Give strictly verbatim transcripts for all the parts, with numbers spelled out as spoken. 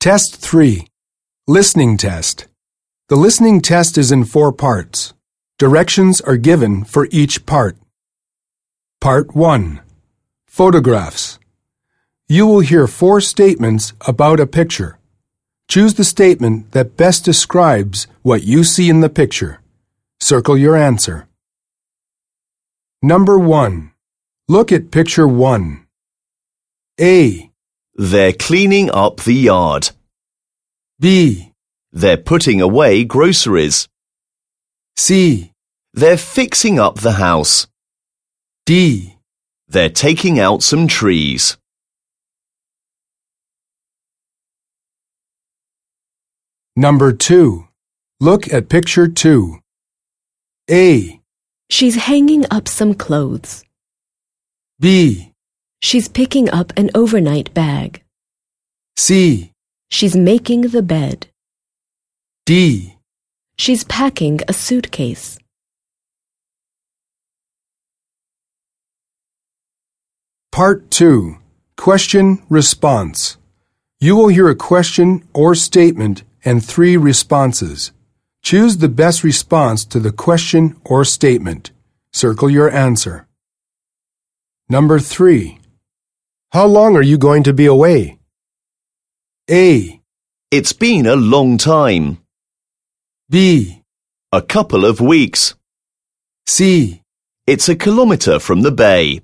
Test three. Listening test. The listening test is in four parts. Directions are given for each part. Part one. Photographs. You will hear four statements about a picture. Choose the statement that best describes what you see in the picture. Circle your answer. Number one. Look at picture one. A. They're cleaning up the yard. B. They're putting away groceries. C. They're fixing up the house. D. They're taking out some trees. Number two. Look at picture two. A. She's hanging up some clothes. B. She's picking up an overnight bag. C. She's making the bed. D. She's packing a suitcase. Part two. Question response. You will hear a question or statement and three responses. Choose the best response to the question or statement. Circle your answer. Number three. How long are you going to be away? A. It's been a long time. B. A couple of weeks. C. It's a kilometre from the bay.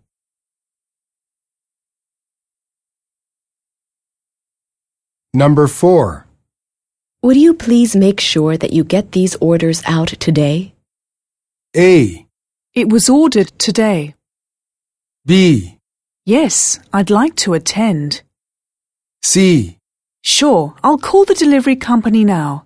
Number four. Would you please make sure that you get these orders out today? A. It was ordered today. B. Yes, I'd like to attend. C. Sure, I'll call the delivery company now.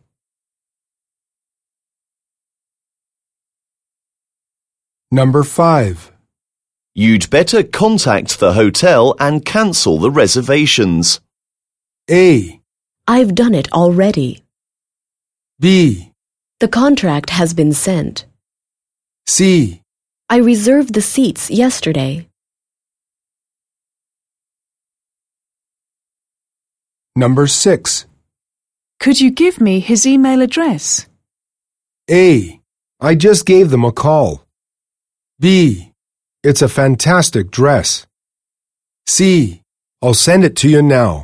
Number five. You'd better contact the hotel and cancel the reservations. A. I've done it already. B. The contract has been sent. C. I reserved the seats yesterday. Number six. Could you give me his email address? A. I just gave them a call. B. It's a fantastic dress. C. I'll send it to you now.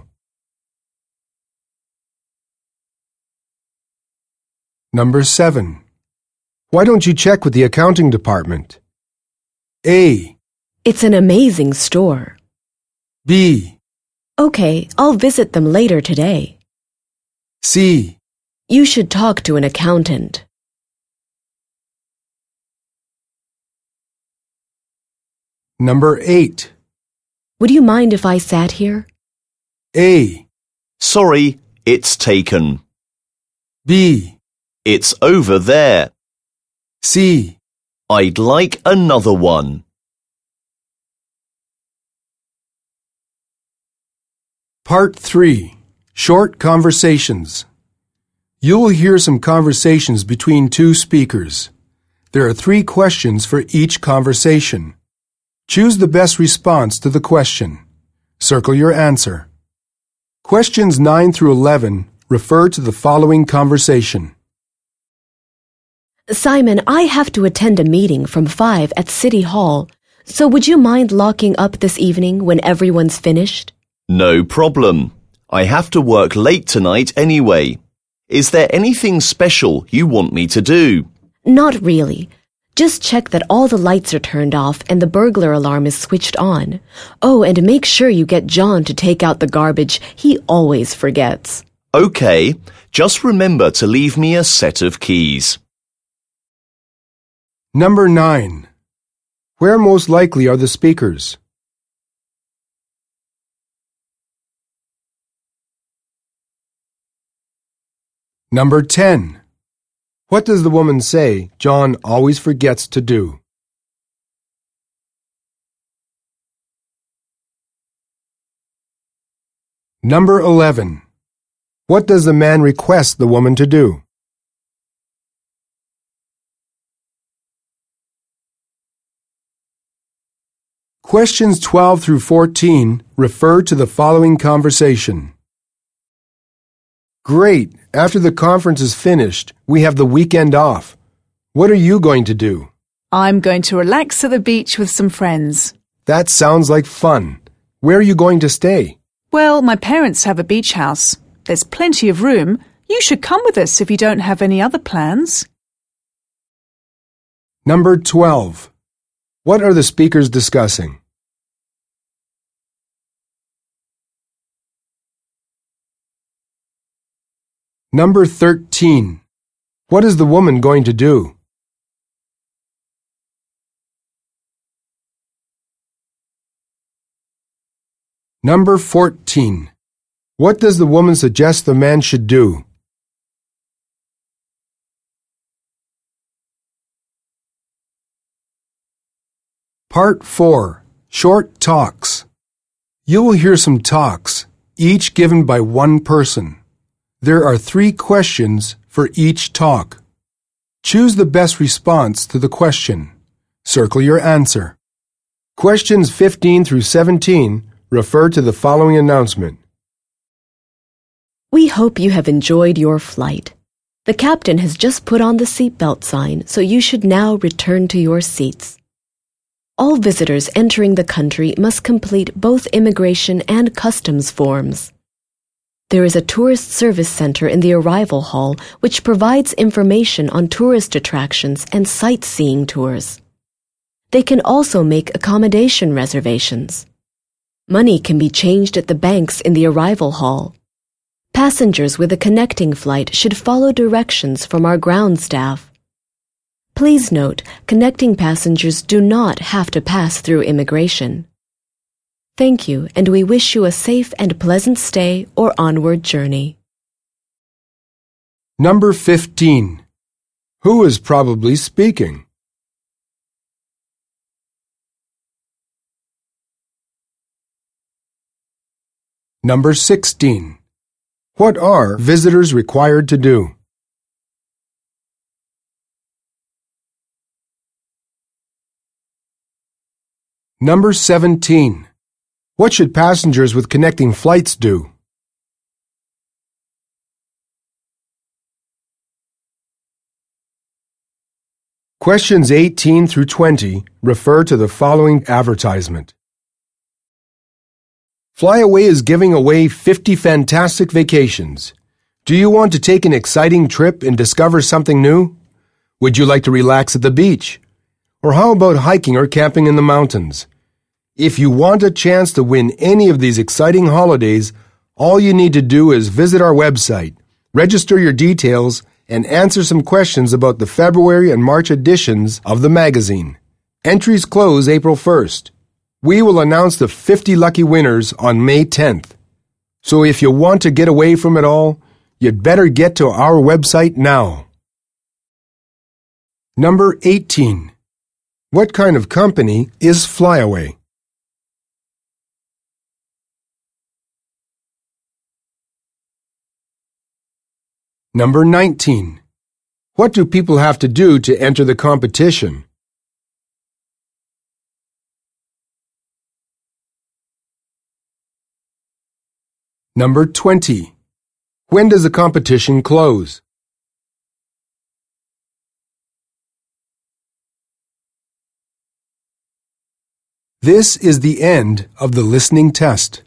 Number seven. Why don't you check with the accounting department? A. It's an amazing store. B. Okay, I'll visit them later today. C. You should talk to an accountant. Number eight. Would you mind if I sat here? A. Sorry, it's taken. B. It's over there. C. I'd like another one. Part three. Short conversations. You will hear some conversations between two speakers. There are three questions for each conversation. Choose the best response to the question. Circle your answer. Questions nine through eleven refer to the following conversation. Simon, I have to attend a meeting from five at City Hall, so would you mind locking up this evening when everyone's finished? No problem. I have to work late tonight anyway. Is there anything special you want me to do? Not really. Just check that all the lights are turned off and the burglar alarm is switched on. Oh, and make sure you get John to take out the garbage. He always forgets. Okay, just remember to leave me a set of keys. Number nine. Where most likely are the speakers? Number ten. What does the woman say John always forgets to do? Number eleven. What does the man request the woman to do? Questions twelve through fourteen refer to the following conversation. Great! After the conference is finished, we have the weekend off. What are you going to do? I'm going to relax at the beach with some friends. That sounds like fun. Where are you going to stay? Well, my parents have a beach house. There's plenty of room. You should come with us if you don't have any other plans. Number twelve. What are the speakers discussing? Number thirteen. What is the woman going to do? Number fourteen. What does the woman suggest the man should do? Part four. Short talks. You will hear some talks, each given by one person. There are three questions for each talk. Choose the best response to the question. Circle your answer. Questions fifteen through seventeen refer to the following announcement. We hope you have enjoyed your flight. The captain has just put on the seatbelt sign, so you should now return to your seats. All visitors entering the country must complete both immigration and customs forms. There is a tourist service center in the arrival hall which provides information on tourist attractions and sightseeing tours. They can also make accommodation reservations. Money can be changed at the banks in the arrival hall. Passengers with a connecting flight should follow directions from our ground staff. Please note, connecting passengers do not have to pass through immigration. Thank you, and we wish you a safe and pleasant stay or onward journey. Number fifteen. Who is probably speaking? Number sixteen. What are visitors required to do? Number seventeen. What should passengers with connecting flights do? Questions eighteen through twenty refer to the following advertisement. Flyaway is giving away fifty fantastic vacations. Do you want to take an exciting trip and discover something new? Would you like to relax at the beach? Or how about hiking or camping in the mountains? If you want a chance to win any of these exciting holidays, all you need to do is visit our website, register your details, and answer some questions about the February and March editions of the magazine. Entries close April first. We will announce the fifty lucky winners on May tenth. So if you want to get away from it all, you'd better get to our website now. Number eighteen. What kind of company is Flyaway? Number nineteen. What do people have to do to enter the competition? Number twenty. When does the competition close? This is the end of the listening test.